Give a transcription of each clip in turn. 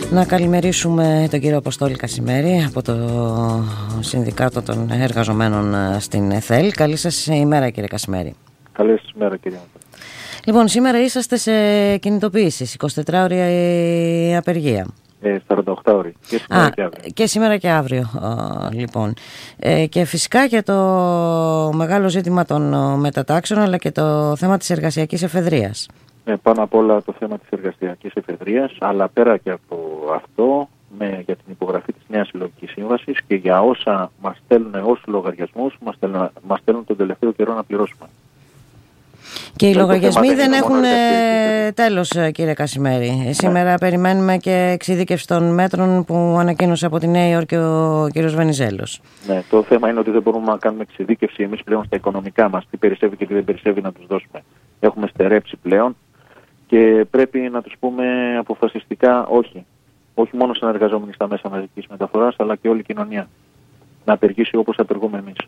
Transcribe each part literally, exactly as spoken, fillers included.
Να καλημερίσουμε τον κύριο Αποστόλη Κασιμέρη από το Συνδικάτο των Εργαζομένων στην ΕΘΕΛ. Καλή σας ημέρα, κύριε Κασιμέρη. Καλή σας ημέρα, κύριε. Λοιπόν, σήμερα είσαστε σε κινητοποίηση, εικοσιτετράωρια η απεργία. Ε, σαράντα οκτώ ώρες. Και σήμερα Α, και αύριο. Και σήμερα και αύριο, λοιπόν. Ε, και φυσικά και το μεγάλο ζήτημα των μετατάξεων, αλλά και το θέμα της εργασιακής εφεδρείας. Ε, πάνω απ' όλα το θέμα της εργασιακής εφεδρείας, αλλά πέρα και από αυτό, με, για την υπογραφή της νέας συλλογικής σύμβασης και για όσα μας στέλνουν ως λογαριασμούς, μας στέλνουν, μας στέλνουν τον τελευταίο καιρό να πληρώσουμε. Και οι το λογαριασμοί δεν έχουν ε, τέλος, κύριε Κασιμέρη. Ναι. Σήμερα περιμένουμε και εξειδίκευση των μέτρων που ανακοίνωσε από τη Νέα Υόρκη ο κύριος Βενιζέλος. Ναι, το θέμα είναι ότι δεν μπορούμε να κάνουμε εξειδίκευση εμείς πλέον στα οικονομικά μας, τι περισσεύει και τι δεν περισσεύει να τους δώσουμε. Έχουμε στερέψει πλέον και πρέπει να τους πούμε αποφασιστικά όχι. Όχι μόνο σαν εργαζόμενοι στα μέσα μαζικής μεταφοράς, αλλά και όλη η κοινωνία. Να απεργήσει όπως απεργούμε εμείς.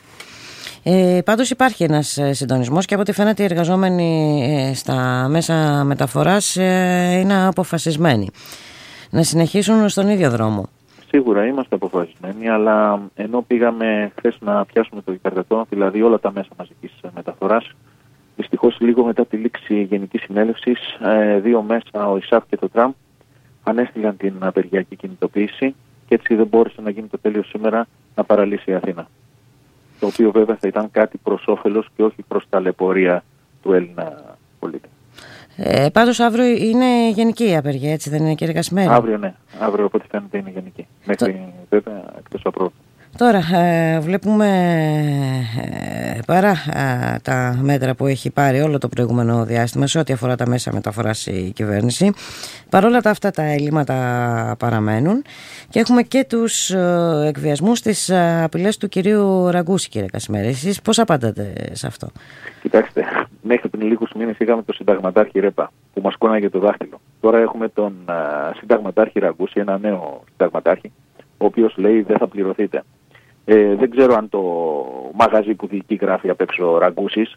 Ε, πάντως υπάρχει ένας συντονισμός και από ό,τι φαίνεται οι εργαζόμενοι στα μέσα μεταφοράς ε, είναι αποφασισμένοι να συνεχίσουν στον ίδιο δρόμο. Σίγουρα είμαστε αποφασισμένοι, αλλά ενώ πήγαμε χθες να πιάσουμε το υπερδετό, δηλαδή όλα τα μέσα μαζικής μεταφοράς, δυστυχώς λίγο μετά τη λήξη Γενικής Συνέλευσης, ε, δύο μέσα, ο ΙΣΑΦ και το ΤΡΑΜ, ανέστηλαν την απεργιακή κινητοποίηση και έτσι δεν μπόρεσε να γίνει το τέλειο σήμερα να παραλύσει η Αθήνα. Το οποίο βέβαια θα ήταν κάτι προς όφελος και όχι προς ταλαιπωρία του Έλληνα πολίτη. Ε, πάντως αύριο είναι γενική η απεργία, έτσι δεν είναι, κύριε Κασιμέρη? Αύριο ναι, αύριο από ό,τι φαίνεται είναι γενική. Μέχρι το... βέβαια εκτός απρόβλητου. Τώρα ε, βλέπουμε ε, παρά ε, τα μέτρα που έχει πάρει όλο το προηγούμενο διάστημα σε ό,τι αφορά τα μέσα μεταφοράς η κυβέρνηση, παρόλα τα αυτά τα ελλείμματα παραμένουν και έχουμε και τους ε, εκβιασμούς, τις ε, απειλές του κυρίου Ραγκούση, κύριε Κασιμέρη. Εσείς πώς απαντάτε σε αυτό? Κοιτάξτε, μέχρι πριν λίγους μήνες είχαμε τον συνταγματάρχη Ρέπα που μας κόναγε το δάχτυλο. Τώρα έχουμε τον ε, συνταγματάρχη Ραγκούση, ένα νέο συνταγματάρχη, ο οποίος λέει δεν θα πληρωθείτε. Ε, δεν ξέρω αν το μαγαζί που διοικεί γράφει απ' έξω Ραγκούσης.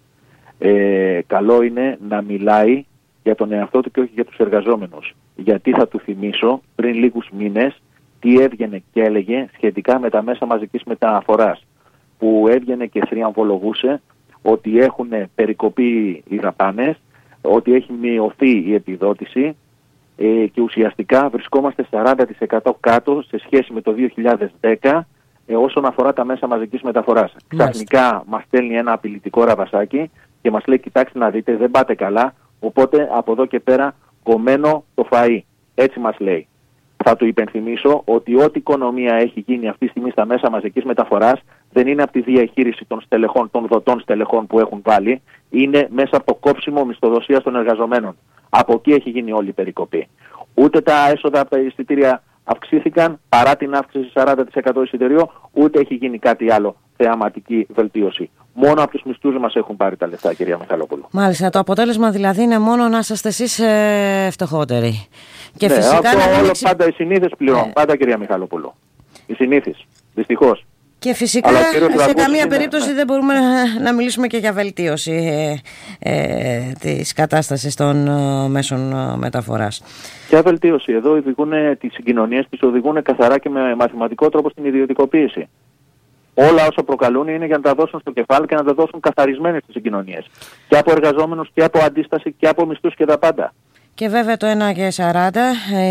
Ε, καλό είναι να μιλάει για τον εαυτό του και όχι για τους εργαζόμενους. Γιατί θα του θυμίσω πριν λίγους μήνες τι έβγαινε και έλεγε σχετικά με τα μέσα μαζικής μεταφοράς. Που έβγαινε και θριαμβολογούσε ότι έχουν περικοπεί οι δαπάνες, ότι έχει μειωθεί η επιδότηση ε, και ουσιαστικά βρισκόμαστε σαράντα τοις εκατό κάτω σε σχέση με το δύο χιλιάδες δέκα. Ε, όσον αφορά τα μέσα μαζικής μεταφοράς. Ξαφνικά μας στέλνει ένα απειλητικό ραβασάκι και μας λέει κοιτάξτε να δείτε δεν πάτε καλά, οπότε από εδώ και πέρα κομμένο το φαΐ. Έτσι μας λέει. Θα του υπενθυμίσω ότι ό,τι οικονομία έχει γίνει αυτή τη στιγμή στα μέσα μαζικής μεταφοράς δεν είναι από τη διαχείριση των στελεχών, των δοτών στελεχών που έχουν βάλει, είναι μέσα από το κόψιμο μισθοδοσίας των εργαζομένων. Από εκεί έχει γίνει όλη η περικοπή. Ούτε τα έσοδα από τα εισιτήρια αυξήθηκαν παρά την αύξηση σαράντα τοις εκατό εισιτηρίων, ούτε έχει γίνει κάτι άλλο θεαματική βελτίωση. Μόνο από τους μισθούς μας έχουν πάρει τα λεφτά, κυρία Μιχαλοπούλου. Μάλιστα, το αποτέλεσμα δηλαδή είναι μόνο να είσαστε εσείς ε, φτωχότεροι. Και ναι, φυσικά αυτό να όλο ανοίξει... πάντα οι συνήθεις πληρώνουν, ε... πάντα κυρία Μιχαλοπούλου. Οι συνήθεις, δυστυχώς. Και φυσικά σε καμία είναι, περίπτωση ναι. δεν μπορούμε να, να μιλήσουμε και για βελτίωση ε, ε, της κατάστασης των ε, μέσων ε, μεταφοράς. Ποια βελτίωση? Εδώ οδηγούν τις συγκοινωνίες, τις οδηγούν καθαρά και με μαθηματικό τρόπο στην ιδιωτικοποίηση. Όλα όσα προκαλούν είναι για να τα δώσουν στο κεφάλι και να τα δώσουν καθαρισμένες στις συγκοινωνίες. Και από εργαζόμενους και από αντίσταση και από μισθούς και τα πάντα. Και βέβαια το ένα και σαράντα, ε,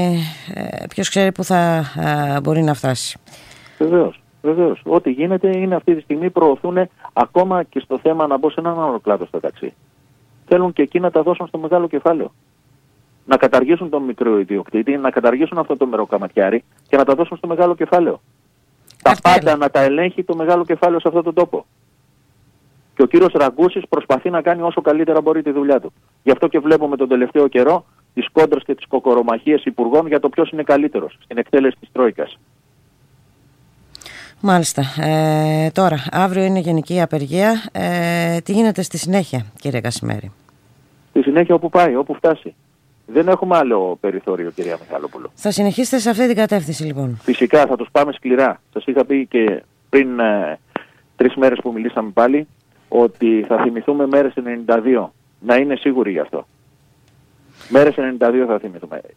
ε, ποιος ξέρει που θα ε, μπορεί να φτάσει. Βεβαίως. Βεβαίως. Ό,τι γίνεται είναι αυτή τη στιγμή προωθούν ακόμα και στο θέμα να μπω σε έναν άλλο κλάδο στο ταξί. Θέλουν και εκεί να τα δώσουν στο μεγάλο κεφάλαιο. Να καταργήσουν τον μικρό ιδιοκτήτη, να καταργήσουν αυτό το μεροκαματιάρι και να τα δώσουν στο μεγάλο κεφάλαιο. Τα πάντα να τα ελέγχει το μεγάλο κεφάλαιο σε αυτόν τον τόπο. Και ο κύριος Ραγκούσης προσπαθεί να κάνει όσο καλύτερα μπορεί τη δουλειά του. Γι' αυτό και βλέπουμε τον τελευταίο καιρό τις κόντρες και τις κοκορομαχίες υπουργών για το ποιος είναι καλύτερος στην εκτέλεση της Τρόικας. Μάλιστα. Ε, τώρα, αύριο είναι γενική απεργία. Ε, τι γίνεται στη συνέχεια, κύριε Κασιμέρη? Στη συνέχεια όπου πάει, όπου φτάσει. Δεν έχουμε άλλο περιθώριο, κυρία Μιχαλοπούλου. Θα συνεχίσετε σε αυτή την κατεύθυνση, λοιπόν? Φυσικά, θα τους πάμε σκληρά. Σας είχα πει και πριν ε, τρεις μέρες που μιλήσαμε πάλι, ότι θα θυμηθούμε μέρες ενενήντα δύο. Να είναι σίγουροι γι' αυτό. Μέρες ενενήντα δύο θα θυμηθούμε.